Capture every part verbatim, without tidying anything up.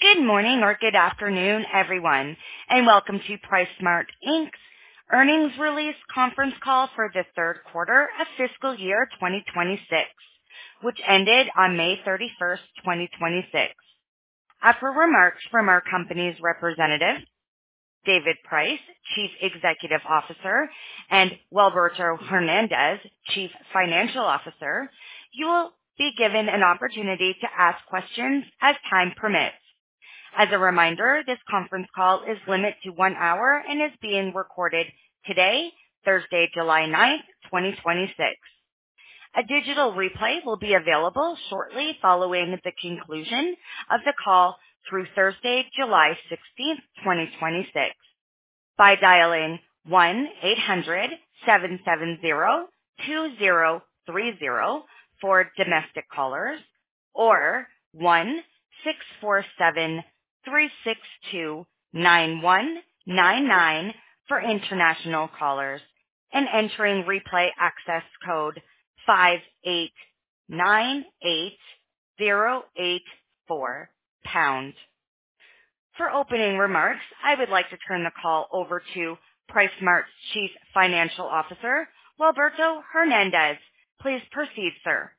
Good morning or good afternoon, everyone, and welcome to PriceSmart, Incorporated's earnings release conference call for the third quarter of fiscal year twenty twenty-six, which ended on May thirty-first, twenty twenty-six. After remarks from our company's representative, David Price, Chief Executive Officer, and Gualberto Hernandez, Chief Financial Officer, you will be given an opportunity to ask questions as time permits. As a reminder, this conference call is limited to one hour and is being recorded today, Thursday, July ninth, twenty twenty-six. A digital replay will be available shortly following the conclusion of the call through Thursday, July sixteenth, twenty twenty-six, by dialing one eight hundred, seven seven zero, two zero three zero for domestic callers or one six four seven, three six two, nine one nine nine for international callers, and entering replay access code five eight nine eight zero eight four pound. For opening remarks, I would like to turn the call over to PriceSmart's Chief Financial Officer, Gualberto Hernandez. Please proceed, sir.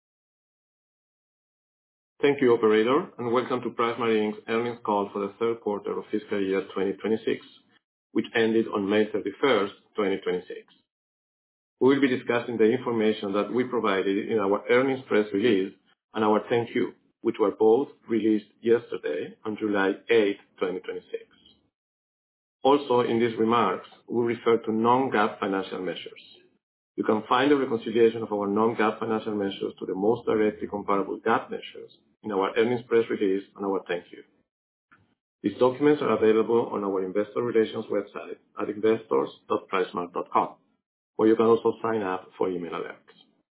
Thank you, operator, and welcome to PriceSmart, Incorporated's earnings call for the third quarter of fiscal year twenty twenty-six, which ended on May thirty-first, twenty twenty-six. We will be discussing the information that we provided in our earnings press release and our ten Q, which were both released yesterday on July eighth, twenty twenty-six. Also, in these remarks, we refer to non-GAAP financial measures. You can find a reconciliation of our non-GAAP financial measures to the most directly comparable GAAP measures in our earnings press release and our ten Q. These documents are available on our investor relations website at investors dot pricesmart dot com, where you can also sign up for email alerts.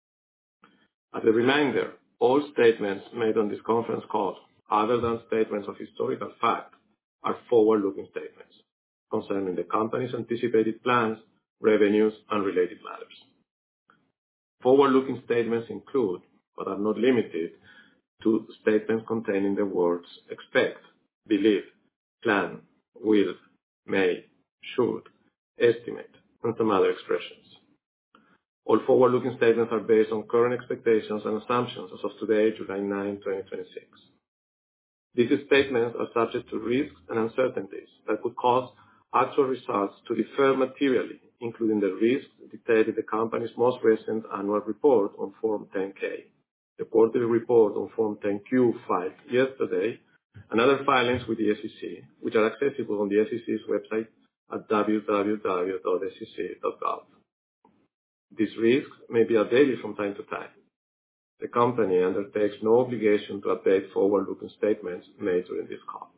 As a reminder, all statements made on this conference call, other than statements of historical fact, are forward-looking statements concerning the company's anticipated plans, revenues, and related matters. Forward-looking statements include, but are not limited to, statements containing the words expect, believe, plan, will, may, should, estimate, and some other expressions. All forward-looking statements are based on current expectations and assumptions as of today, July ninth, twenty twenty-six. These statements are subject to risks and uncertainties that could cause actual results to differ materially, including the risks detailed in the company's most recent annual report on Form ten K, the quarterly report on Form ten Q filed yesterday, and other filings with the S E C, which are accessible on the S E C's website at w w w dot s e c dot gov. These risks may be updated from time to time. The company undertakes no obligation to update forward-looking statements made during this call.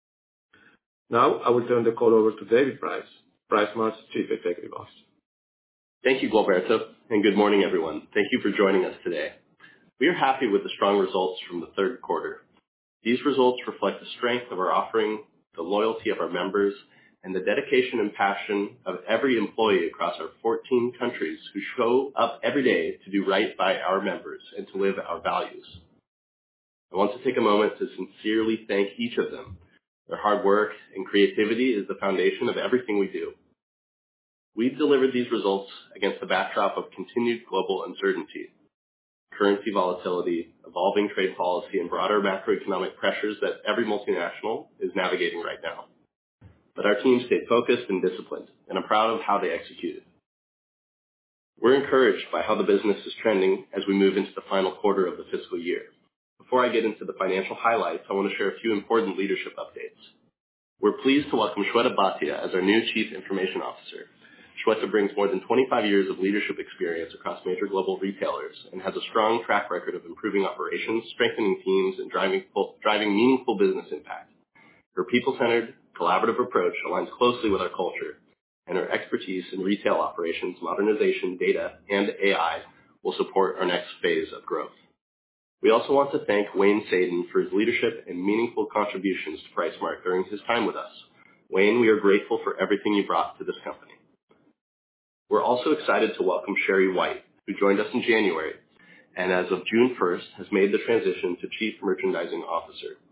Now, I will turn the call over to David Price, PriceSmart's Chief Executive Officer. Thank you, Gualberto, and good morning, everyone. Thank you for joining us today. We are happy with the strong results from the third quarter. These results reflect the strength of our offering, the loyalty of our members, and the dedication and passion of every employee across our fourteen countries who show up every day to do right by our members and to live our values. I want to take a moment to sincerely thank each of them. Their hard work and creativity is the foundation of everything we do. We've delivered these results against the backdrop of continued global uncertainty, currency volatility, evolving trade policy, and broader macroeconomic pressures that every multinational is navigating right now. But our team stayed focused and disciplined, and I'm proud of how they executed. We're encouraged by how the business is trending as we move into the final quarter of the fiscal year. Before I get into the financial highlights, I want to share a few important leadership updates. We're pleased to welcome Shweta Bhatia as our new Chief Information Officer. Shweta brings more than twenty-five years of leadership experience across major global retailers and has a strong track record of improving operations, strengthening teams, and driving, driving meaningful business impact. Her people-centered, collaborative approach aligns closely with our culture, and her expertise in retail operations, modernization, data, and A I will support our next phase of growth. We also want to thank Wayne Sadin for his leadership and meaningful contributions to PriceSmart during his time with us. Wayne, we are grateful for everything you brought to this company. We're also excited to welcome Sherry White, who joined us in January, and as of June first has made the transition to Chief Merchandising Officer.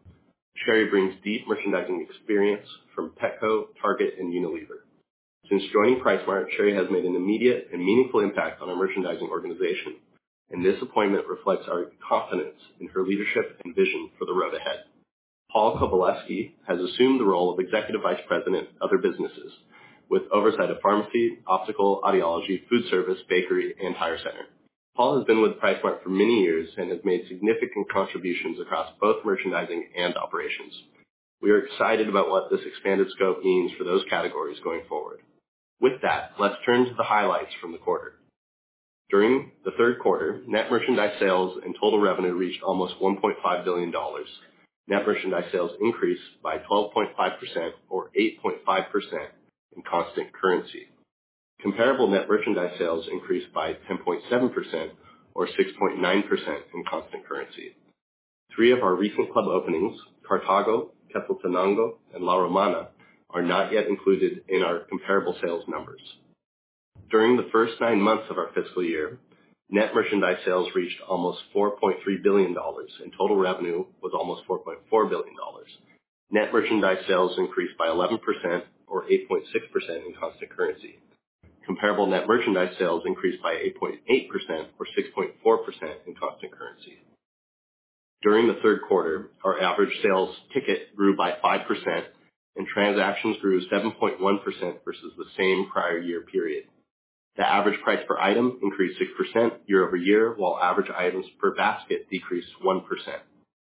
Sherry brings deep merchandising experience from Petco, Target, and Unilever. Since joining PriceSmart, Sherry has made an immediate and meaningful impact on our merchandising organization, and this appointment reflects our confidence in her leadership and vision for the road ahead. Paul Kowaleski has assumed the role of Executive Vice President, Other Businesses, with oversight of pharmacy, optical, audiology, food service, bakery, and tire center. Paul has been with PriceSmart for many years and has made significant contributions across both merchandising and operations. We are excited about what this expanded scope means for those categories going forward. With that, let's turn to the highlights from the quarter. During the third quarter, net merchandise sales and total revenue reached almost one point five billion dollars. Net merchandise sales increased by twelve point five percent or eight point five percent in constant currency. Comparable net merchandise sales increased by ten point seven percent or six point nine percent in constant currency. Three of our recent club openings, Cartago, Quetzaltenango, and La Romana, are not yet included in our comparable sales numbers. During the first nine months of our fiscal year, net merchandise sales reached almost four point three billion dollars, and total revenue was almost four point four billion dollars. Net merchandise sales increased by eleven percent or eight point six percent in constant currency. Comparable net merchandise sales increased by eight point eight percent or six point four percent in constant currency. During the third quarter, our average sales ticket grew by five percent and transactions grew seven point one percent versus the same prior year period. The average price per item increased six percent year over year, while average items per basket decreased one percent.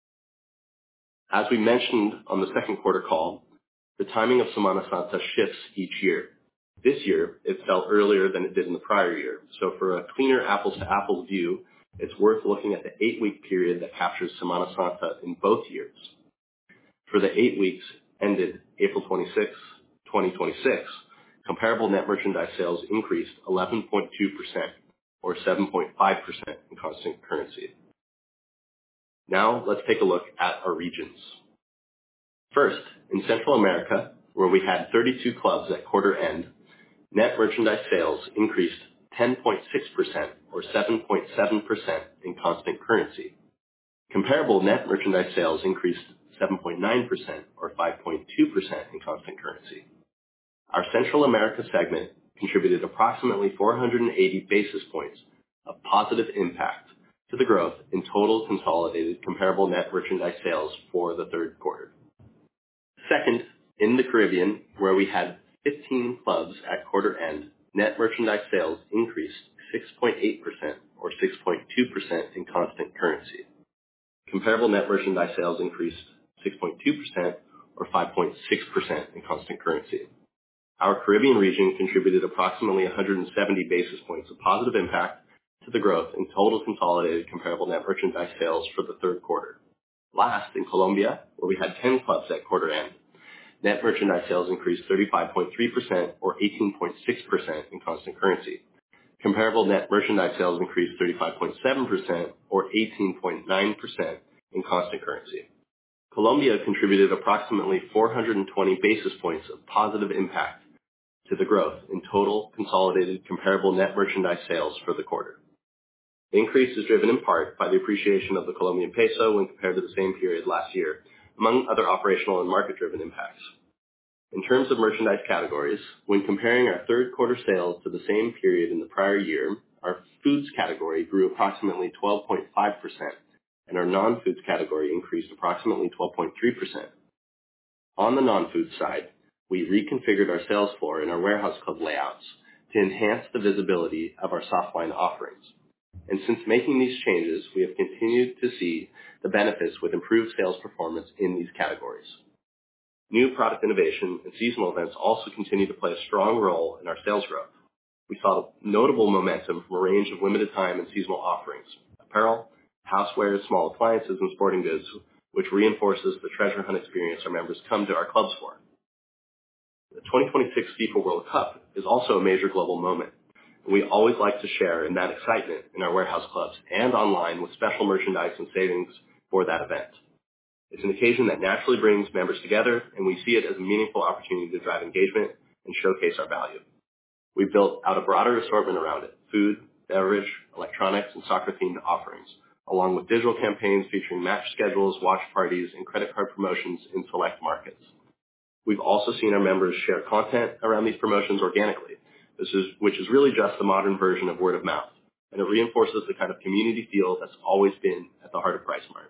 As we mentioned on the second quarter call, the timing of Semana Santa shifts each year. This year, it fell earlier than it did in the prior year, so for a cleaner apples-to-apples view, it's worth looking at the eight-week period that captures Semana Santa in both years. For the eight weeks ended April twenty-sixth, twenty twenty-six, comparable net merchandise sales increased eleven point two percent or seven point five percent in constant currency. Now let's take a look at our regions. First, in Central America, where we had thirty-two clubs at quarter end, net merchandise sales increased ten point six percent or seven point seven percent in constant currency. Comparable net merchandise sales increased seven point nine percent or five point two percent in constant currency. Our Central America segment contributed approximately four hundred eighty basis points of positive impact to the growth in total consolidated comparable net merchandise sales for the third quarter. Second, in the Caribbean, where we had fifteen clubs at quarter end, net merchandise sales increased six point eight percent or six point two percent in constant currency. Comparable net merchandise sales increased six point two percent or five point six percent in constant currency. Our Caribbean region contributed approximately one hundred seventy basis points of positive impact to the growth in total consolidated comparable net merchandise sales for the third quarter. Last, in Colombia, where we had ten clubs at quarter end, net merchandise sales increased thirty-five point three percent or eighteen point six percent in constant currency. Comparable net merchandise sales increased thirty-five point seven percent or eighteen point nine percent in constant currency. Colombia contributed approximately four hundred twenty basis points of positive impact to the growth in total consolidated comparable net merchandise sales for the quarter. The increase is driven in part by the appreciation of the Colombian peso when compared to the same period last year, among other operational and market-driven impacts. In terms of merchandise categories, when comparing our third quarter sales to the same period in the prior year, our foods category grew approximately twelve point five percent, and our non-foods category increased approximately twelve point three percent. On the non-food side, we reconfigured our sales floor and our warehouse club layouts to enhance the visibility of our softline offerings. And since making these changes, we have continued to see the benefits with improved sales performance in these categories. New product innovation and seasonal events also continue to play a strong role in our sales growth. We saw notable momentum from a range of limited time and seasonal offerings, apparel, housewares, small appliances, and sporting goods, which reinforces the treasure hunt experience our members come to our clubs for. The twenty twenty-six FIFA World Cup is also a major global moment, and we always like to share in that excitement in our warehouse clubs and online with special merchandise and savings for that event. It's an occasion that naturally brings members together, and we see it as a meaningful opportunity to drive engagement and showcase our value. We've built out a broader assortment around it: food, beverage, electronics, and soccer-themed offerings, along with digital campaigns featuring match schedules, watch parties, and credit card promotions in select markets. We've also seen our members share content around these promotions organically, this is, which is really just the modern version of word of mouth, and it reinforces the kind of community feel that's always been at the heart of PriceSmart.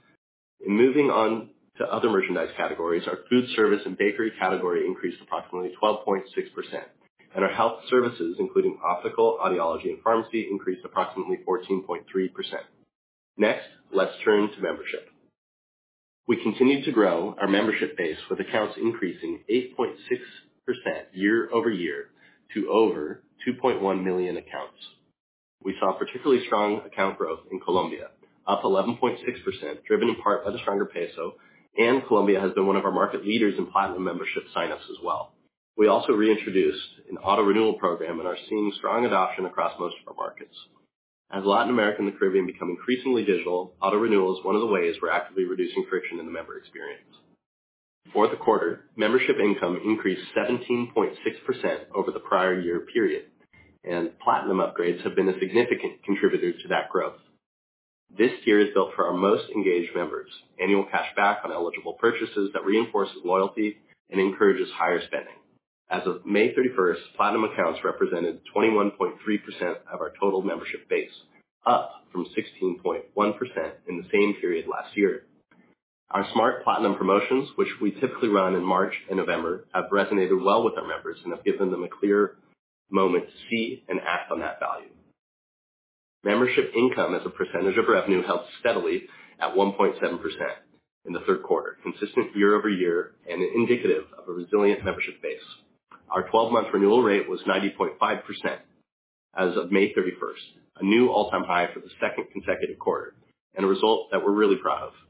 In moving on to other merchandise categories, our food service and bakery category increased approximately twelve point six percent, and our health services, including optical, audiology, and pharmacy, increased approximately fourteen point three percent. Next, let's turn to membership. We continued to grow our membership base with accounts increasing eight point six percent year over year to over two point one million accounts. We saw particularly strong account growth in Colombia, up eleven point six percent, driven in part by the stronger peso, and Colombia has been one of our market leaders in platinum membership signups as well. We also reintroduced an auto renewal program and are seeing strong adoption across most of our markets. As Latin America and the Caribbean become increasingly digital, auto renewal is one of the ways we're actively reducing friction in the member experience. For the quarter, membership income increased seventeen point six percent over the prior year period, and platinum upgrades have been a significant contributor to that growth. This tier is built for our most engaged members, annual cash back on eligible purchases that reinforces loyalty and encourages higher spending. As of May thirty-first, platinum accounts represented twenty-one point three percent of our total membership base, up from sixteen point one percent in the same period last year. Our Smart Platinum promotions, which we typically run in March and November, have resonated well with our members and have given them a clear moment to see and act on that value. Membership income as a percentage of revenue held steadily at one point seven percent in the third quarter, consistent year over year and indicative of a resilient membership base. Our twelve-month renewal rate was ninety point five percent as of May thirty-first, a new all-time high for the second consecutive quarter, and a result that we're really proud of.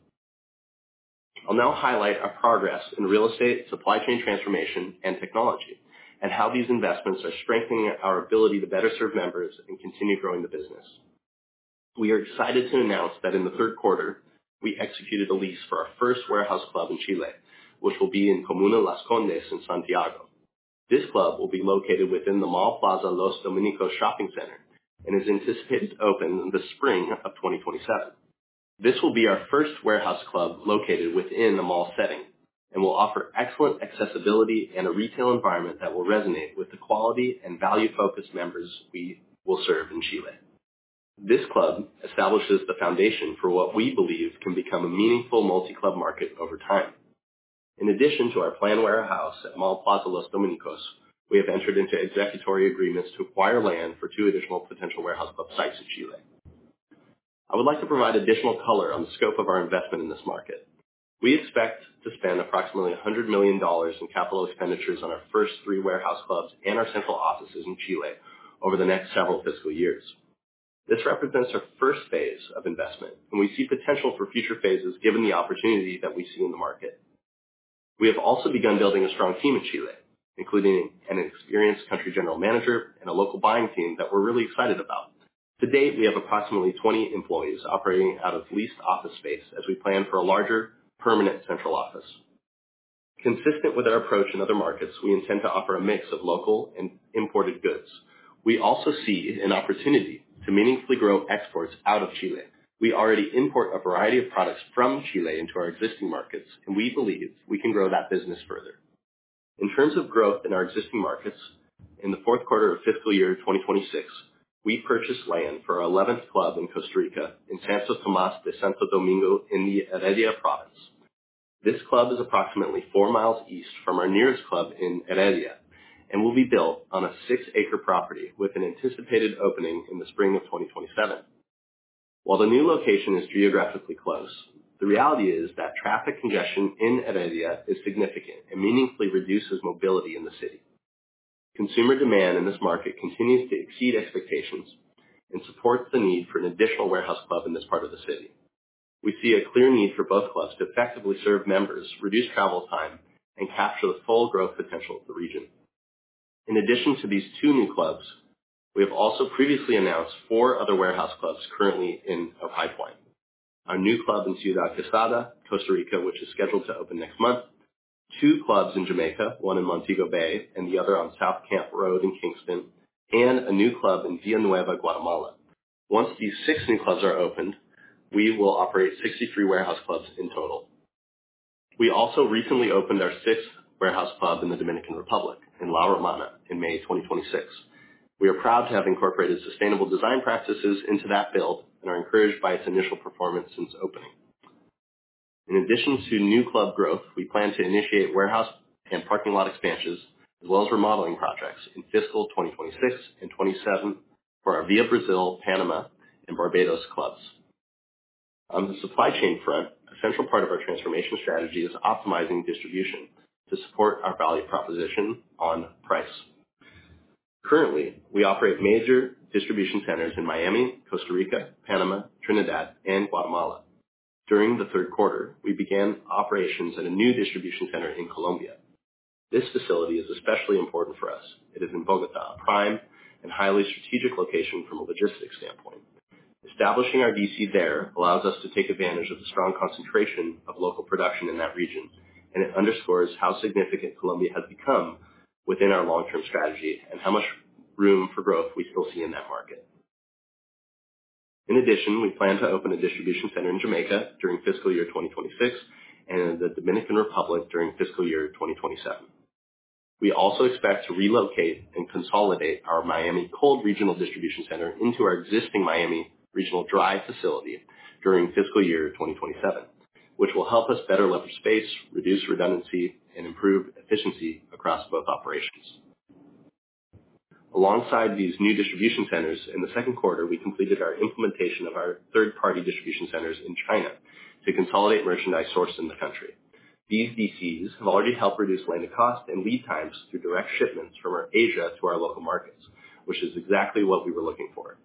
I'll now highlight our progress in real estate, supply chain transformation, and technology, and how these investments are strengthening our ability to better serve members and continue growing the business. We are excited to announce that in the third quarter, we executed a lease for our first warehouse club in Chile, which will be in Comuna Las Condes in Santiago. This club will be located within the Mall Plaza Los Dominicos shopping center and is anticipated to open in the spring of twenty twenty-seven. This will be our first warehouse club located within a mall setting and will offer excellent accessibility and a retail environment that will resonate with the quality and value-focused members we will serve in Chile. This club establishes the foundation for what we believe can become a meaningful multi-club market over time. In addition to our planned warehouse at Mall Plaza Los Dominicos, we have entered into executory agreements to acquire land for two additional potential warehouse club sites in Chile. I would like to provide additional color on the scope of our investment in this market. We expect to spend approximately one hundred million dollars in capital expenditures on our first three warehouse clubs and our central offices in Chile over the next several fiscal years. This represents our first phase of investment, and we see potential for future phases given the opportunity that we see in the market. We have also begun building a strong team in Chile, including an experienced country general manager and a local buying team that we're really excited about. To date, we have approximately twenty employees operating out of leased office space as we plan for a larger, permanent central office. Consistent with our approach in other markets, we intend to offer a mix of local and imported goods. We also see an opportunity to meaningfully grow exports out of Chile. We already import a variety of products from Chile into our existing markets, and we believe we can grow that business further. In terms of growth in our existing markets, in the fourth quarter of fiscal year twenty twenty-six, we purchased land for our eleventh club in Costa Rica in Santo Tomás de Santo Domingo in the Heredia province. This club is approximately four miles east from our nearest club in Heredia and will be built on a six-acre property with an anticipated opening in the spring of twenty twenty-seven. While the new location is geographically close, the reality is that traffic congestion in Heredia is significant and meaningfully reduces mobility in the city. Consumer demand in this market continues to exceed expectations and supports the need for an additional warehouse club in this part of the city. We see a clear need for both clubs to effectively serve members, reduce travel time, and capture the full growth potential of the region. In addition to these two new clubs, we have also previously announced four other warehouse clubs currently in our pipeline. Our new club in Ciudad Quesada, Costa Rica, which is scheduled to open next month, two clubs in Jamaica, one in Montego Bay and the other on South Camp Road in Kingston, and a new club in Villanueva, Guatemala. Once these six new clubs are opened, we will operate sixty-three warehouse clubs in total. We also recently opened our sixth warehouse club in the Dominican Republic, in La Romana, in May twenty twenty-six. We are proud to have incorporated sustainable design practices into that build and are encouraged by its initial performance since opening. In addition to new club growth, we plan to initiate warehouse and parking lot expansions, as well as remodeling projects in fiscal twenty twenty-six and twenty-seven for our Via Brazil, Panama, and Barbados clubs. On the supply chain front, a central part of our transformation strategy is optimizing distribution to support our value proposition on price. Currently, we operate major distribution centers in Miami, Costa Rica, Panama, Trinidad, and Guatemala. During the third quarter, we began operations at a new distribution center in Colombia. This facility is especially important for us. It is in Bogota, a prime and highly strategic location from a logistics standpoint. Establishing our D C there allows us to take advantage of the strong concentration of local production in that region, and it underscores how significant Colombia has become within our long-term strategy and how much room for growth we still see in that market. In addition, we plan to open a distribution center in Jamaica during fiscal year twenty twenty-six and in the Dominican Republic during fiscal year twenty twenty-seven. We also expect to relocate and consolidate our Miami cold regional distribution center into our existing Miami regional dry facility during fiscal year twenty twenty-seven, which will help us better leverage space, reduce redundancy, and improve efficiency across both operations. Alongside these new distribution centers, in the second quarter, we completed our implementation of our third-party distribution centers in China to consolidate merchandise sourced in the country. These D Cs have already helped reduce landed cost and lead times through direct shipments from our Asia to our local markets, which is exactly what we were looking for.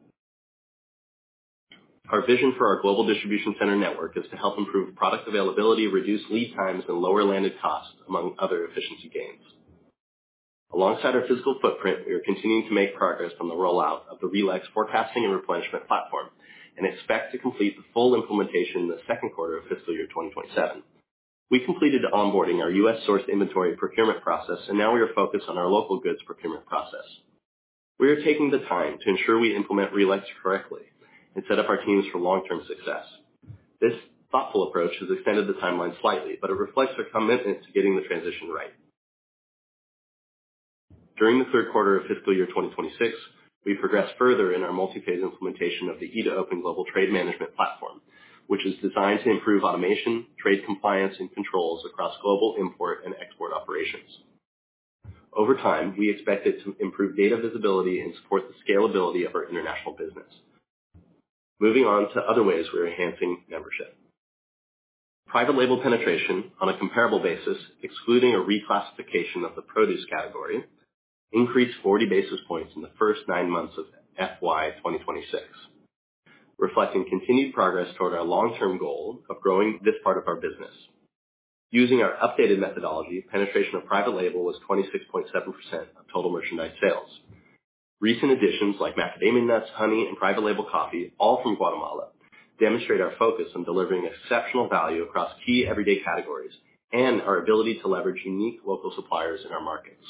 Our vision for our global distribution center network is to help improve product availability, reduce lead times, and lower landed costs, among other efficiency gains. Alongside our physical footprint, we are continuing to make progress on the rollout of the RELEX forecasting and replenishment platform and expect to complete the full implementation in the second quarter of fiscal year twenty twenty-seven. We completed onboarding our U S sourced inventory procurement process, and now we are focused on our local goods procurement process. We are taking the time to ensure we implement RELEX correctly and set up our teams for long-term success. This thoughtful approach has extended the timeline slightly, but it reflects our commitment to getting the transition right. During the third quarter of fiscal year twenty twenty-six, we progressed further in our multi-phase implementation of the E two Open Global Trade Management Platform, which is designed to improve automation, trade compliance, and controls across global import and export operations. Over time, we expect it to improve data visibility and support the scalability of our international business. Moving on to other ways we're enhancing membership. Private label penetration on a comparable basis, excluding a reclassification of the produce category, increased forty basis points in the first nine months of F Y twenty twenty-six, reflecting continued progress toward our long-term goal of growing this part of our business. Using our updated methodology, penetration of private label was twenty-six point seven percent of total merchandise sales. Recent additions like macadamia nuts, honey, and private label coffee, all from Guatemala, demonstrate our focus on delivering exceptional value across key everyday categories and our ability to leverage unique local suppliers in our markets.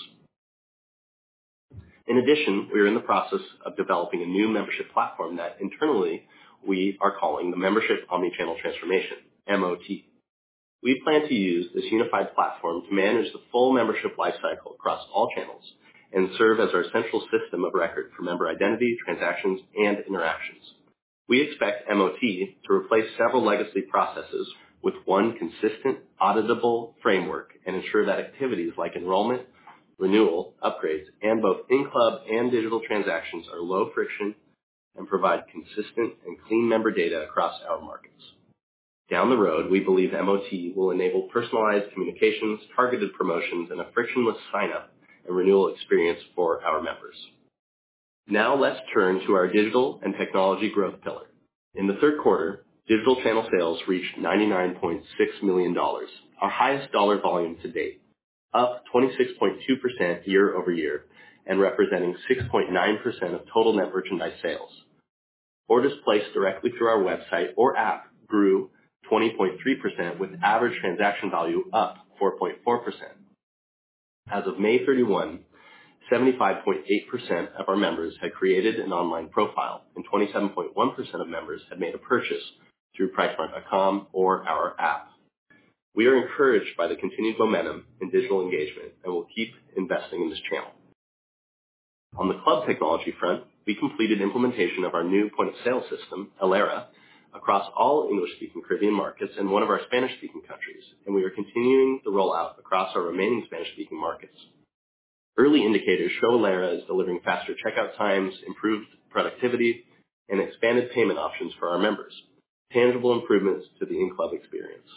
In addition, we are in the process of developing a new membership platform that internally we are calling the Membership Omnichannel Transformation, M O T. We plan to use this unified platform to manage the full membership lifecycle across all channels and serve as our central system of record for member identity, transactions, and interactions. We expect M O T to replace several legacy processes with one consistent, auditable framework and ensure that activities like enrollment, renewal, upgrades, and both in-club and digital transactions are low friction and provide consistent and clean member data across our markets. Down the road, we believe M O T will enable personalized communications, targeted promotions, and a frictionless sign-up and renewal experience for our members. Now let's turn to our digital and technology growth pillar. In the third quarter, digital channel sales reached ninety-nine point six million dollars, our highest dollar volume to date, up twenty-six point two percent year over year and representing six point nine percent of total net merchandise sales. Orders placed directly through our website or app grew twenty point three percent with average transaction value up four point four percent. As of May thirty-first, seventy-five point eight percent of our members had created an online profile and twenty-seven point one percent of members had made a purchase through PriceSmart dot com or our app. We are encouraged by the continued momentum in digital engagement and will keep investing in this channel. On the club technology front, we completed implementation of our new point-of-sale system, Alera, across all English-speaking Caribbean markets and one of our Spanish-speaking countries, and we are continuing the rollout across our remaining Spanish-speaking markets. Early indicators show Alera is delivering faster checkout times, improved productivity, and expanded payment options for our members, tangible improvements to the in-club experience.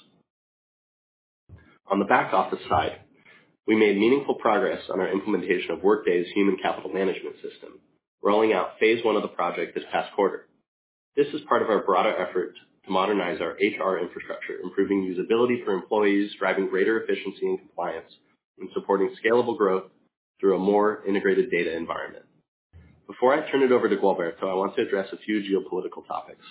On the back office side, we made meaningful progress on our implementation of Workday's human capital management system, rolling out phase one of the project this past quarter. This is part of our broader effort to modernize our H R infrastructure, improving usability for employees, driving greater efficiency and compliance, and supporting scalable growth through a more integrated data environment. Before I turn it over to Gualberto, I want to address a few geopolitical topics.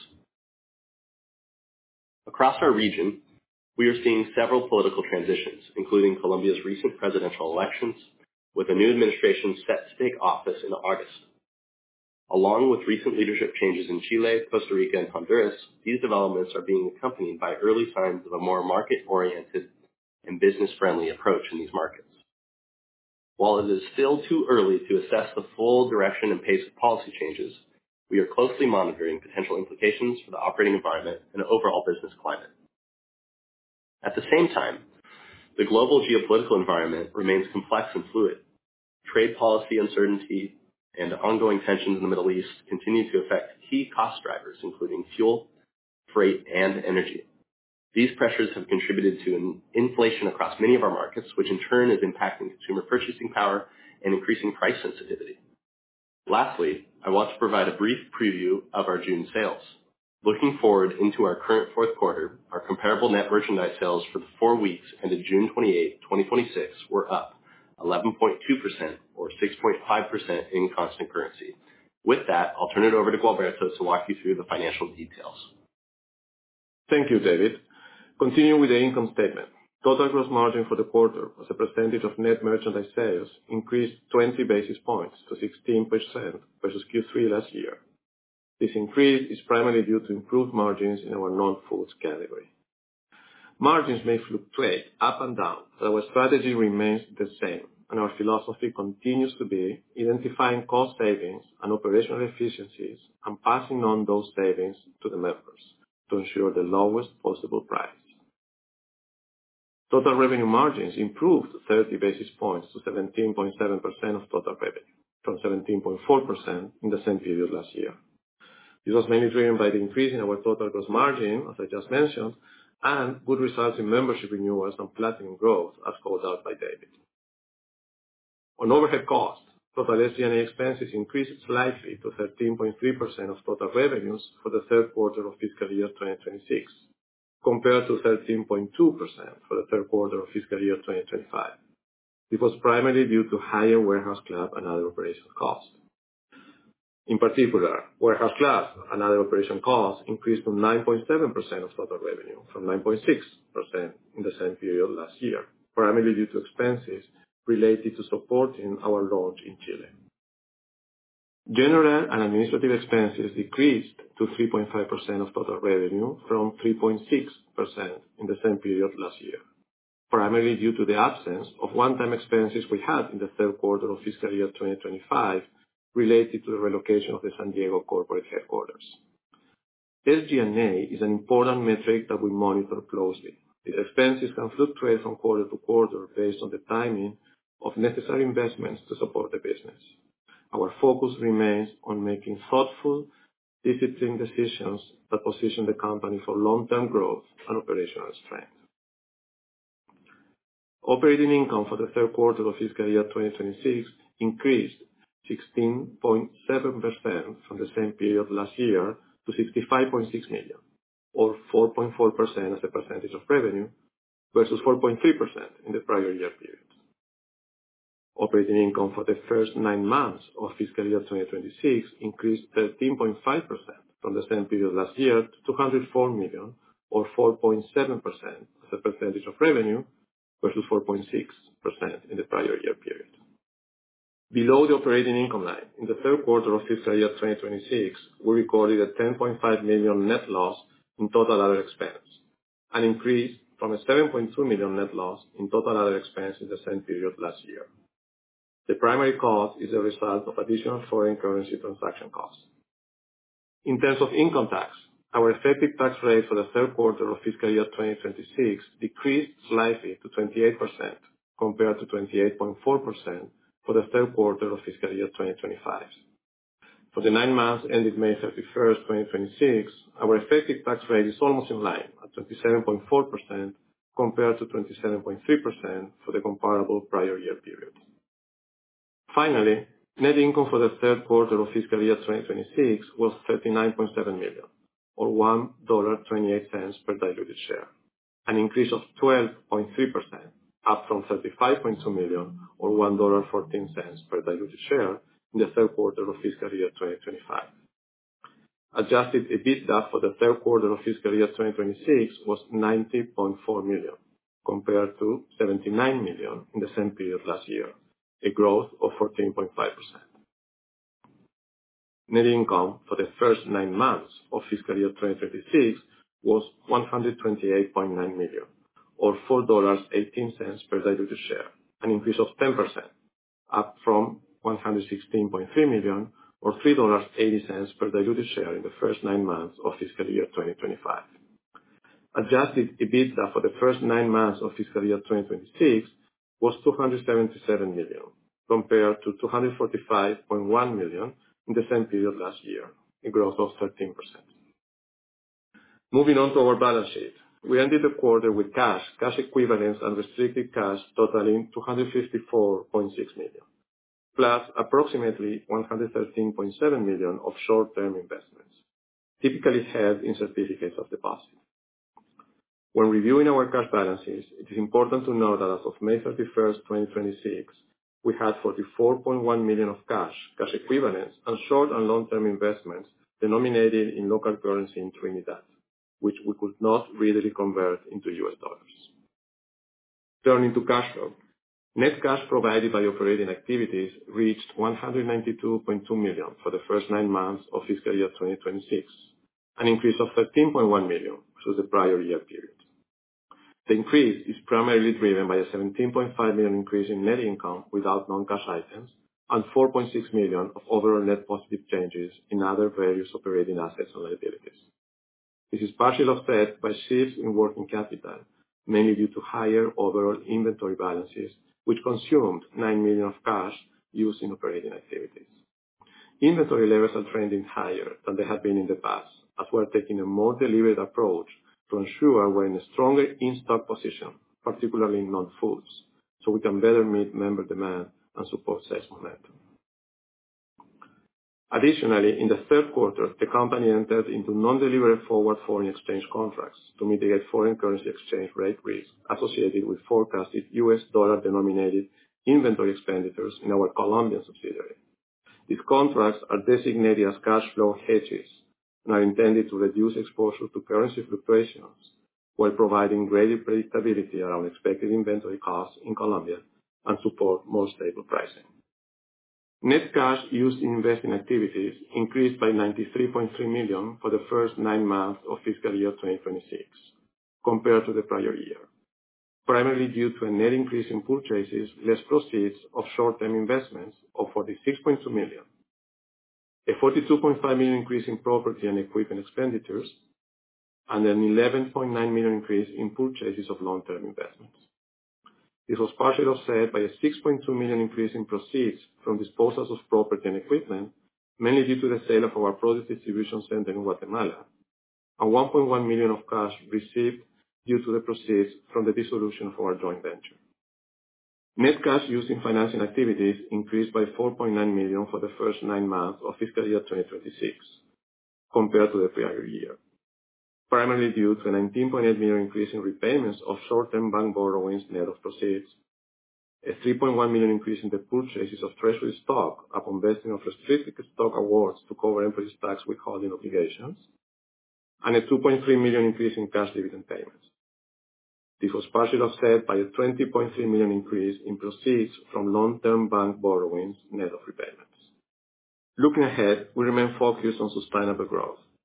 Across our region, we are seeing several political transitions, including Colombia's recent presidential elections, with a new administration set to take office in August. Along with recent leadership changes in Chile, Costa Rica, and Honduras, these developments are being accompanied by early signs of a more market-oriented and business-friendly approach in these markets. While it is still too early to assess the full direction and pace of policy changes, we are closely monitoring potential implications for the operating environment and overall business climate. At the same time, the global geopolitical environment remains complex and fluid. Trade policy uncertainty and ongoing tensions in the Middle East continue to affect key cost drivers, including fuel, freight, and energy. These pressures have contributed to an inflation across many of our markets, which in turn is impacting consumer purchasing power and increasing price sensitivity. Lastly, I want to provide a brief preview of our June sales. Looking forward into our current fourth quarter, our comparable net merchandise sales for the four weeks ended June twenty-eighth, twenty twenty-six were up eleven point two percent or six point five percent in constant currency. With that, I'll turn it over to Gualberto to walk you through the financial details. Thank you, David. Continue with the income statement. Total gross margin for the quarter as a percentage of net merchandise sales increased twenty basis points to sixteen percent versus Q three last year. This increase is primarily due to improved margins in our non-foods category. Margins may fluctuate up and down, but our strategy remains the same, and our philosophy continues to be identifying cost savings and operational efficiencies and passing on those savings to the members to ensure the lowest possible price. Total revenue margins improved thirty basis points to seventeen point seven percent of total revenue, from seventeen point four percent in the same period last year. This was mainly driven by the increase in our total gross margin, as I just mentioned, and good results in membership renewals and platinum growth, as called out by David. On overhead costs, total S G and A expenses increased slightly to thirteen point three percent of total revenues for the third quarter of fiscal year twenty twenty-six, compared to thirteen point two percent for the third quarter of fiscal year twenty twenty-five. This was primarily due to higher warehouse club and other operational costs. In particular, warehouse club and other operation costs increased to nine point seven percent of total revenue from nine point six percent in the same period last year, primarily due to expenses related to supporting our launch in Chile. General and administrative expenses decreased to three point five percent of total revenue from three point six percent in the same period last year, primarily due to the absence of one-time expenses we had in the third quarter of fiscal year twenty twenty-five related to the relocation of the San Diego corporate headquarters. S G and A is an important metric that we monitor closely. These expenses can fluctuate from quarter to quarter based on the timing of necessary investments to support the business. Our focus remains on making thoughtful, disciplined decisions that position the company for long-term growth and operational strength. Operating income for the third quarter of fiscal year twenty twenty-six increased sixteen point seven percent from the same period last year to sixty-five point six million dollars, or four point four percent as a percentage of revenue, versus four point three percent in the prior year period. Operating income for the first nine months of fiscal year twenty twenty-six increased thirteen point five percent from the same period last year to two hundred four million dollars, or four point seven percent as a percentage of revenue, versus four point six percent in the prior year period. Below the operating income line, in the third quarter of fiscal year twenty twenty-six, we recorded a ten point five million dollars net loss in total other expense, an increase from a seven point two million net loss in total other expense in the same period last year. The primary cause is a result of additional foreign currency transaction costs. In terms of income tax, our effective tax rate for the third quarter of fiscal year twenty twenty-six decreased slightly to twenty-eight percent compared to twenty-eight point four percent for the third quarter of fiscal year twenty twenty-five. For the nine months ended May thirty-first, twenty twenty-six, our effective tax rate is almost in line at twenty-seven point four percent compared to twenty-seven point three percent for the comparable prior year period. Finally, net income for the third quarter of fiscal year twenty twenty-six was thirty-nine point seven million dollars, or one dollar and twenty-eight cents per diluted share, an increase of twelve point three percent, up from thirty-five point two million dollars, or one dollar and fourteen cents per diluted share in the third quarter of fiscal year twenty twenty-five. Adjusted EBITDA for the third quarter of fiscal year twenty twenty-six was ninety point four million dollars, compared to seventy-nine million dollars in the same period last year, a growth of fourteen point five percent. Net income for the first nine months of fiscal year twenty twenty-six was one hundred twenty-eight point nine million dollars, or four dollars and eighteen cents per diluted share, an increase of ten percent, up from one hundred sixteen point three million dollars, or three dollars and eighty cents per diluted share in the first nine months of fiscal year twenty twenty-five. Adjusted EBITDA for the first nine months of fiscal year twenty twenty-six was two hundred seventy-seven million dollars, compared to two hundred forty-five point one million dollars in the same period last year, a growth of thirteen percent. Moving on to our balance sheet, we ended the quarter with cash, cash equivalents, and restricted cash totaling two hundred fifty-four point six million dollars. Plus approximately one hundred thirteen point seven million dollars of short-term investments, typically held in certificates of deposit. When reviewing our cash balances, it is important to note that as of May thirty-first, twenty twenty-six, we had forty-four point one million dollars of cash, cash equivalents, and short and long-term investments denominated in local currency in Trinidad, which we could not readily convert into U S dollars. Turning to cash flow, net cash provided by operating activities reached one hundred ninety-two point two million dollars for the first nine months of fiscal year twenty twenty-six, an increase of thirteen point one million dollars versus the prior year period. The increase is primarily driven by a seventeen point five million dollars increase in net income without non-cash items and four point six million dollars of overall net positive changes in other various operating assets and liabilities. This is partially offset by shifts in working capital, mainly due to higher overall inventory balances, which consumed nine million dollars of cash used in operating activities. Inventory levels are trending higher than they have been in the past, as we're taking a more deliberate approach to ensure we're in a stronger in-stock position, particularly in non-foods, so we can better meet member demand and support sales momentum. Additionally, in the third quarter, the company entered into non-deliberate forward foreign exchange contracts to mitigate foreign currency exchange rate risk associated with forecasted U S dollar-denominated inventory expenditures in our Colombian subsidiary. These contracts are designated as cash flow hedges and are intended to reduce exposure to currency fluctuations while providing greater predictability around expected inventory costs in Colombia and support more stable pricing. Net cash used in investing activities increased by ninety-three point three million dollars for the first nine months of fiscal year twenty twenty-six, compared to the prior year, primarily due to a net increase in purchases less proceeds of short-term investments of forty-six point two million dollars, a forty-two point five million dollars increase in property and equipment expenditures, and an eleven point nine million dollars increase in purchases of long-term investments. This was partially offset by a six point two million dollars increase in proceeds from disposals of property and equipment, mainly due to the sale of our produce distribution center in Guatemala, and one point one million dollars of cash received due to the proceeds from the dissolution of our joint venture. Net cash used in financing activities increased by four point nine million dollars for the first nine months of fiscal year twenty twenty-six, compared to the prior year, primarily due to a nineteen point eight million dollars increase in repayments of short-term bank borrowings net of proceeds, a three point one million dollars increase in the purchases of treasury stock upon vesting of restricted stock awards to cover employees' tax withholding obligations, and a two point three million dollars increase in cash dividend payments. This was partially offset by a twenty point three million dollars increase in proceeds from long-term bank borrowings net of repayments. Looking ahead, we remain focused on sustainable growth.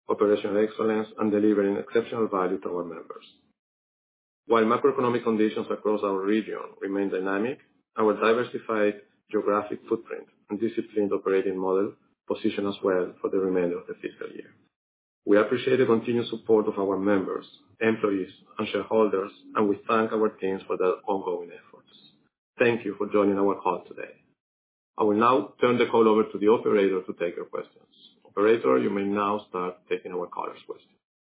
operational excellence, and delivering exceptional value to our members. While macroeconomic conditions across our region remain dynamic, our diversified geographic footprint and disciplined operating model position us well for the remainder of the fiscal year. We appreciate the continued support of our members, employees, and shareholders, and we thank our teams for their ongoing efforts. Thank you for joining our call today. I will now turn the call over to the operator to take your questions. Operator, you may now start taking our callers' questions.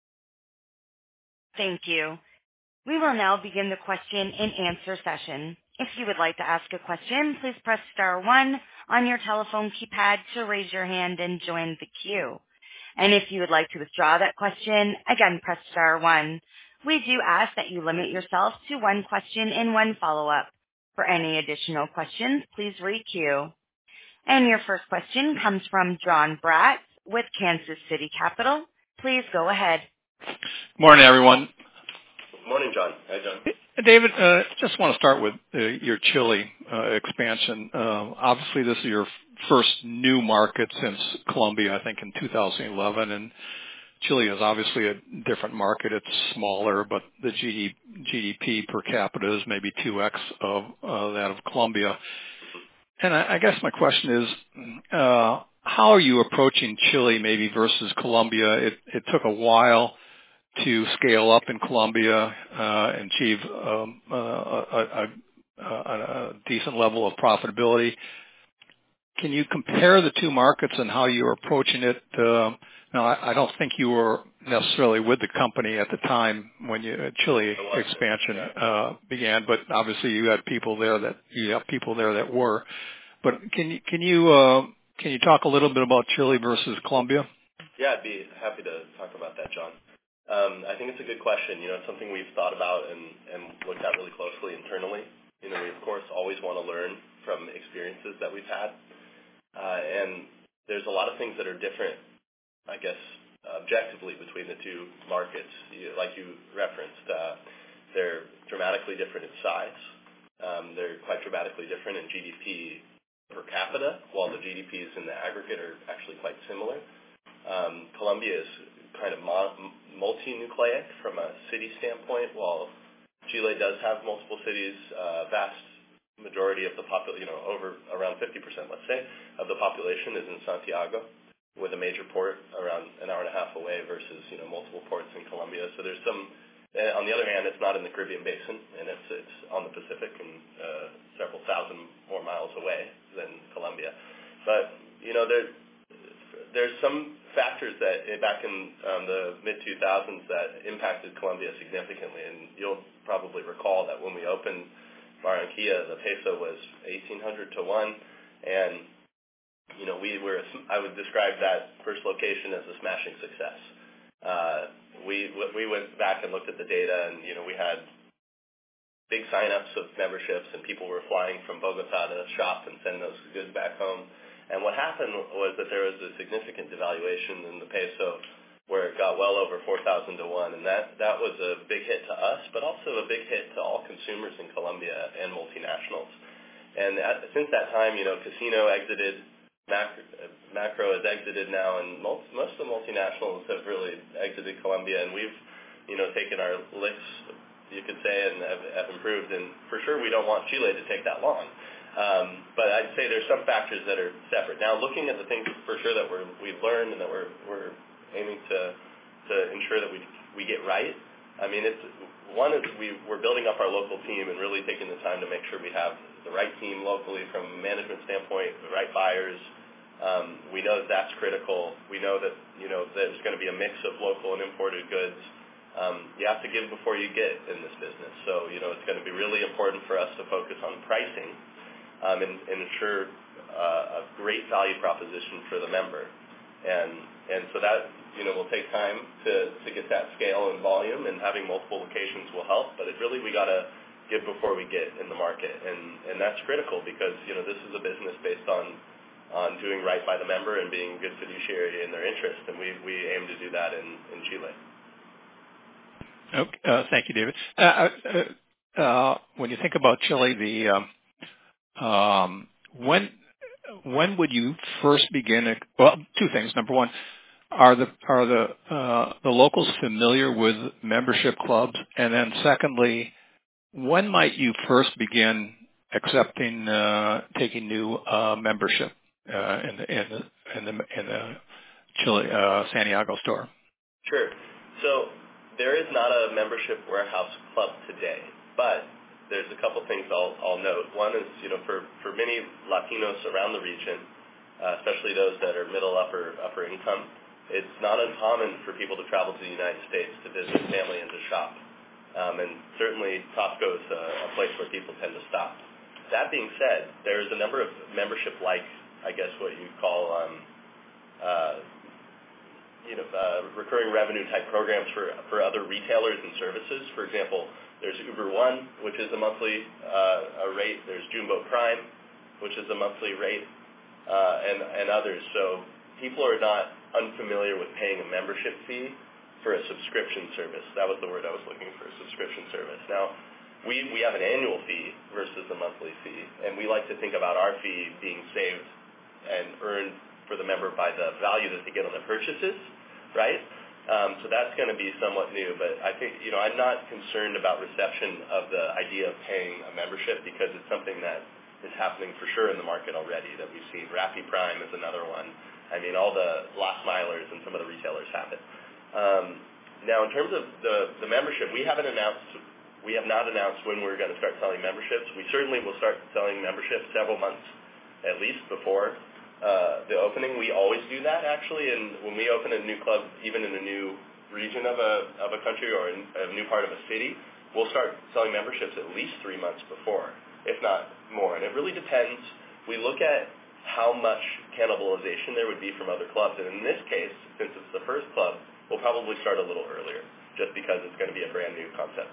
Thank you. We will now begin the question and answer session. If you would like to ask a question, please press star one on your telephone keypad to raise your hand and join the queue. And if you would like to withdraw that question, again, press star one. We do ask that you limit yourself to one question and one follow-up. For any additional questions, please re-queue. And your first question comes from John Bratt with Kansas City Capital. Please go ahead. Morning, everyone. Morning, John. Hi, John. David, uh, just want to start with uh, your Chile uh, expansion. Uh, obviously, this is your first new market since Colombia, I think, in two thousand eleven, and Chile is obviously a different market. It's smaller, but the G D P per capita is maybe two X of uh, that of Colombia. And I, I guess my question is, uh, how are you approaching Chile maybe versus Colombia? It, it took a while to scale up in Colombia uh, and achieve um, uh, a, a, a decent level of profitability. Can you compare the two markets and how you're approaching it? Uh, now, I, I don't think you were necessarily with the company at the time when you Chile expansion uh, began, but obviously you had people there that you have people there that were. But can you can you uh, can you talk a little bit about Chile versus Colombia? Yeah, I'd be happy to talk about that, John. Um, I think it's a good question. You know, it's something we've thought about and, and looked at really closely internally. You know, we, of course, always want to learn from experiences that we've had. Uh, and there's a lot of things that are different, I guess, objectively between the two markets. You, like you referenced, uh, they're dramatically different in size. Um, they're quite dramatically different in G D P per capita, while the G D Ps in the aggregate are actually quite similar. Um, Colombia is kind of mo- multi-nucleic from a city standpoint, while Chile does have multiple cities. Uh, vast majority of the population, you know, over around fifty percent, let's say, of the population is in Santiago, with a major port around an hour and a half away versus, you know, multiple ports in Colombia. So there's some. Uh, on the other hand, it's not in the Caribbean basin, and it's it's on the Pacific and uh, several thousand more miles away than Colombia. But you know, there there's some factors that uh, back in um, the mid two thousands that impacted Colombia significantly, and you'll probably recall that when we opened Barranquilla, the peso was eighteen hundred to one, and you know we were. I would describe that first location as a smashing success. Uh, we we went back and looked at the data, and you know we had big sign-ups of memberships, and people were flying from Bogota to shop and send those goods back home. And what happened was that there was a significant devaluation in the peso, where it got well over four thousand to one, and that that was a big hit to us, but also a big hit to all consumers in Colombia and multinationals. And at, since that time, you know, Casino exited. Macro, macro has exited now, and most, most of the multinationals have really exited Colombia, and we've, you know, taken our licks, you could say, and have, have improved. And for sure, we don't want Chile to take that long. Um, but I'd say there's some factors that are separate. Now, looking at the things for sure that we're, we've learned and that we're we're aiming to to ensure that we we get right. I mean, it's one is we we're building up our local team and really taking the time to make sure we have the right team locally from a management standpoint, the right buyers. Um, we know that that's critical. We know that, you know, there's going to be a mix of local and imported goods. Um, you have to give before you get in this business. So, you know, it's going to be really important for us to focus on pricing um, and, and ensure uh, a great value proposition for the member. And and so that, you know, will take time to, to get that scale and volume, and having multiple locations will help. But it really, we got to give before we get in the market. And, and that's critical because, you know, this is a business based on on doing right by the member and being a good fiduciary in their interest, and we, we aim to do that in, in Chile. Okay, uh, thank you, David. Uh, uh, uh, when you think about Chile, the um, um, when when would you first begin? A, well, two things. Number one, are the are the uh, the locals familiar with membership clubs? And then secondly, when might you first begin accepting uh, taking new uh, membership uh, in the in the in the, in the Chile uh, Santiago store? Sure. So there is not a membership warehouse club today, but there's a couple things I'll, I'll note. One is, you know, for, for many Latinos around the region, uh, especially those that are middle upper upper income, it's not uncommon for people to travel to the United States to visit family and to shop. Um, and certainly Costco is a, a place where people tend to stop. That being said, there's a number of membership-like, I guess what you'd call, um, uh, you know, uh, recurring revenue type programs for, for other retailers and services. For example, there's Uber One, which is a monthly uh, a rate. There's Jumbo Prime, which is a monthly rate, uh, and, and others. So people are not unfamiliar with paying a membership fee for a subscription service. That was the word I was looking for, subscription service. Now, we, we have an annual fee versus a monthly fee, and we like to think about our fee being saved and earned for the member by the value that they get on the purchases, right? Um, so that's going to be somewhat new, but I think, you know, I'm not concerned about reception of the idea of paying a membership because it's something that is happening for sure in the market already that we've seen. Rappi Prime is another one. I mean, all the last milers and some of the retailers have it. Um, now, in terms of the, the membership, we haven't announced, we have not announced when we're going to start selling memberships. We certainly will start selling memberships several months at least before uh, the opening. We always do that, actually, and when we open a new club, even in a new region of a, of a country or in a new part of a city, we'll start selling memberships at least three months before, if not more. And it really depends. We look at how much cannibalization there would be from other clubs. And in this case, since it's the first club, we'll probably start a little earlier just because it's going to be a brand new concept.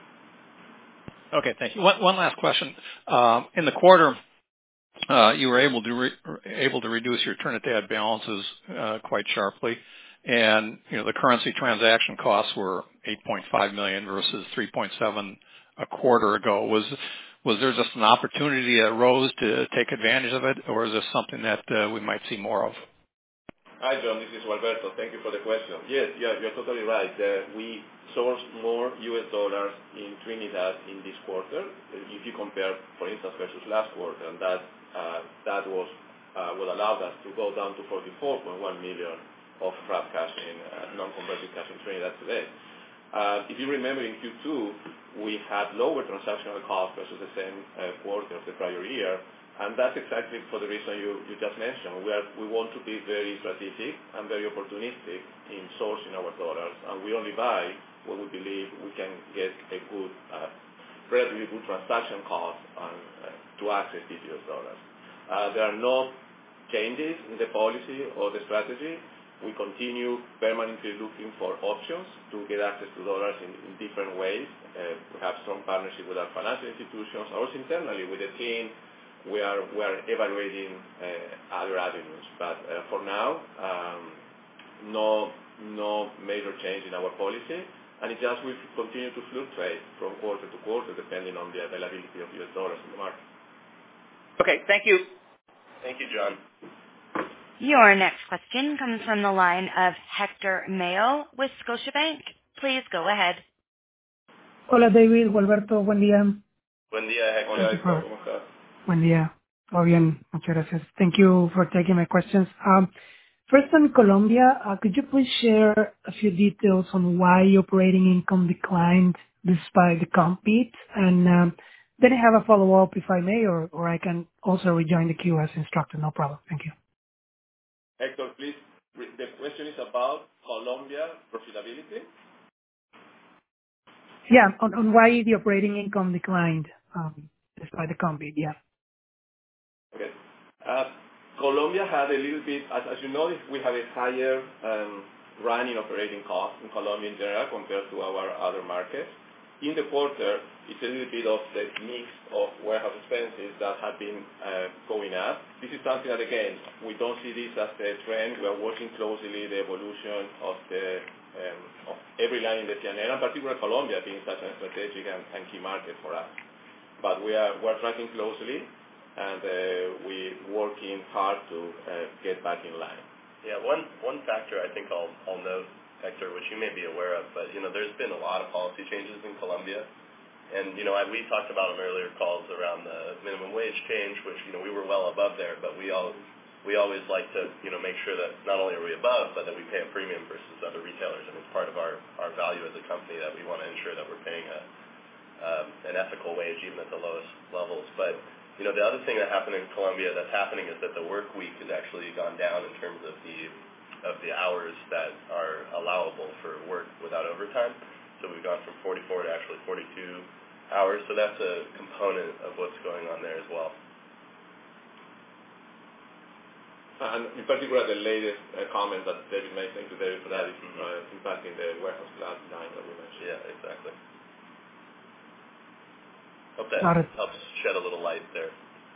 Okay, thank you. One, one last question. Um, in the quarter, uh, you were able to re- able to reduce your Trinidad balances uh, quite sharply, and you know the currency transaction costs were eight point five million dollars versus three point seven a quarter ago. Was was there just an opportunity that arose to take advantage of it, or is this something that uh, we might see more of? Hi, John. This is Alberto. Thank you for the question. Yes, you're, you're totally right. Uh, we sourced more U S dollars in Trinidad in this quarter. If you compare, for instance, versus last quarter, and that uh, that was uh, what allowed us to go down to forty-four point one million of wrap cash in uh, non-converted cash in Trinidad today. Uh, if you remember, in Q two, we had lower transactional costs versus the same uh, quarter of the prior year. And that's exactly for the reason you, you just mentioned. We are we want to be very strategic and very opportunistic in sourcing our dollars, and we only buy what we believe we can get a good, uh, relatively good transaction cost on, uh, to access these U S dollars. Uh, there are no changes in the policy or the strategy. We continue permanently looking for options to get access to dollars in, in different ways. Uh, we have strong partnership with our financial institutions, also internally with the team. We are we are evaluating uh, other avenues, but uh, for now, um, no no major change in our policy, and it just will continue to fluctuate from quarter to quarter depending on the availability of U S dollars in the market. Okay, thank you. Thank you, John. Your next question comes from the line of Hector Mayo with Scotiabank. Please go ahead. Hola, David, Alberto, buen día. Buen día, Hector. Hola, Hector. ¿Cómo estás? Buen día. Todo bien. Muchas gracias. Thank you for taking my questions. Um, First on Colombia, uh, could you please share a few details on why operating income declined despite the comp beat? And um, then I have a follow-up, if I may, or or I can also rejoin the queue as instructed. No problem. Thank you. Hector, please. The question is about Colombia profitability? Yeah, on on why the operating income declined um, despite the comp beat. Yeah. Okay. Uh, Colombia had a little bit, as, as you know, we have a higher um, running operating cost in Colombia in general compared to our other markets. In the quarter, it's a little bit of the mix of warehouse expenses that have been uh, going up. This is something that, again, we don't see this as a trend. We are watching closely the evolution of the um, of every line in the P and L, and particularly Colombia being such a strategic and, and key market for us. But we are we are tracking closely, and uh, we're working hard to uh, get back in line. Yeah, one one factor I think I'll I'll note, Hector, which you may be aware of, but you know, there's been a lot of policy changes in Colombia, and you know, I, we talked about in earlier calls around the minimum wage change, which you know we were well above there, but we all we always like to you know make sure that not only are we above, but that we pay a premium versus other retailers, and it's part of our our value as a company that we want to ensure that we're paying a um, an ethical wage even at the lowest levels, but. You know, the other thing that happened in Colombia that's happening is that the work week has actually gone down in terms of the of the hours that are allowable for work without overtime. So we've gone from forty-four to actually forty-two hours. So that's a component of what's going on there as well. And in particular, the latest uh, comment that David made, thank you, David, for that, is mm-hmm. uh, impacting the warehouse class nine that we mentioned. Yeah, exactly. Hope that Got it. helps shed a little light there.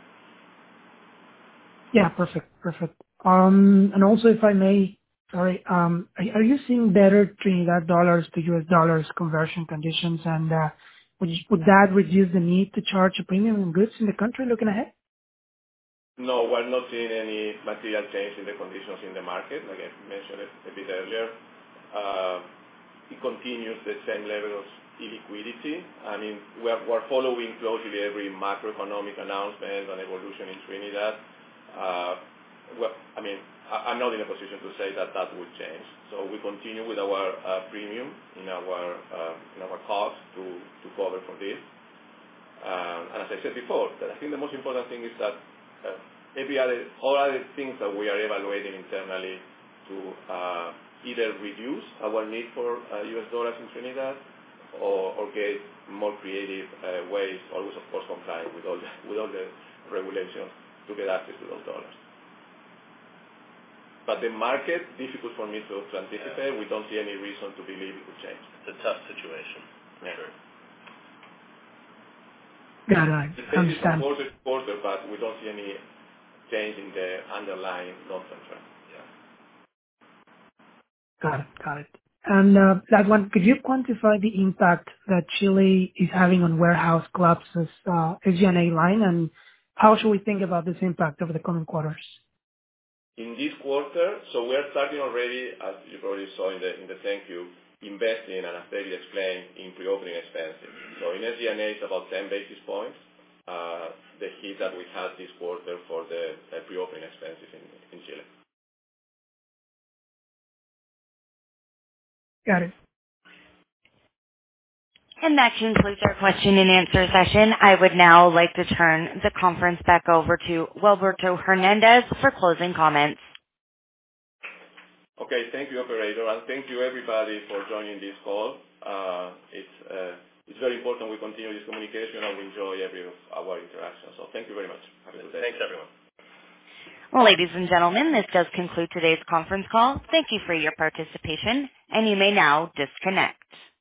Yeah, perfect. Perfect. Um, And also, if I may, sorry, um, are are you seeing better Trinidad dollars to U S dollars conversion conditions? And uh, would you- would that reduce the need to charge a premium on goods in the country looking ahead? No, we're not seeing any material change in the conditions in the market, like I mentioned it a bit earlier. Uh, It continues the same level of illiquidity. I mean, we're we're following closely every macroeconomic announcement and evolution in Trinidad. Uh, Well, I mean, I- I'm not in a position to say that that would change. So we continue with our uh, premium in our uh, in our cost to to cover for this. Um, And as I said before, that I think the most important thing is that uh, every other, all other things that we are evaluating internally to uh, either reduce our need for uh, U S dollars in Trinidad or, or get more creative uh, ways, always of course complying with all the, with all the regulations to get access to those dollars. But the market, difficult for me to, to anticipate. Yeah. We don't see any reason to believe it would change. It's a tough situation, for yeah. sure. Got it. It I changes understand. from quarter to quarter, but we don't see any change in the underlying long-term trend. Got it. Got it. And uh, that one, could you quantify the impact that Chile is having on warehouse collapses uh, S G and A line, and how should we think about this impact over the coming quarters? In this quarter, so we are starting already, as you probably saw in the in the thank you, investing, and as David explained, in pre-opening expenses. So in S G and A, it's about ten basis points, uh, the hit that we had this quarter for the uh, pre-opening expenses in in Chile. Got it. And that concludes our question and answer session. I would now like to turn the conference back over to Wilberto Hernandez for closing comments. Okay, thank you, operator, and thank you everybody for joining this call. Uh, it's uh, it's very important we continue this communication and we enjoy every of our interactions. So thank you very much. Have a good day. Thanks, everyone. Well, ladies and gentlemen, this does conclude today's conference call. Thank you for your participation, and you may now disconnect.